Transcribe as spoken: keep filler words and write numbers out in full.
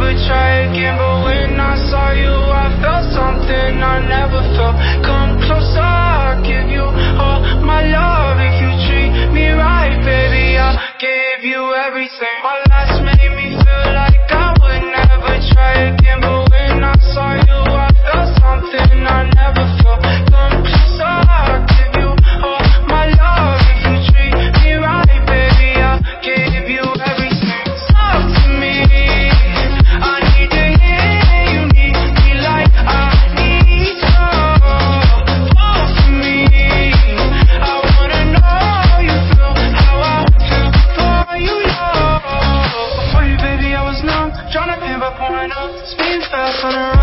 never try again, but when I saw you, I felt something I never felt. Come closer, I'll give you all my love. If you treat me right, baby, I'll give you everything. My last made me feel like I would never try again, but when I saw you, I felt something I never felt. Come closer, I'll give you all my love. If you treat me right, baby, I'll give you everything. Talk to me, I need to hear you need me like I need you. Fall for me, I wanna know you feel how I feel for you, love. For you, baby, I was numb, tryna pin by pouring up, speeding fast on the road.